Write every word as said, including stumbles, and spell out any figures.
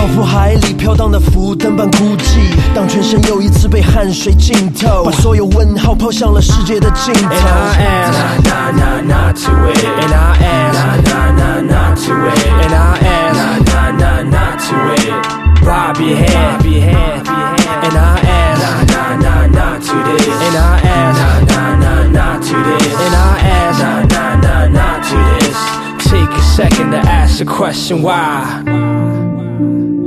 仿佛海里飘荡的浮灯般孤寂。当全身又一次被汗水浸透，把所有问号抛向了世界的尽头。 And I ask, nah, nah, nah, not to it. And I ask, nah, nah, nah, not to it. And I ask, nah, nah, nah, not to it. Bob your head, bob your head, and I ask, nah, nah, nah, not to this. And I ask, nah, nah, nah, not to this. And I ask, nah, nah, nah, not to this. Take a second to ask the question why.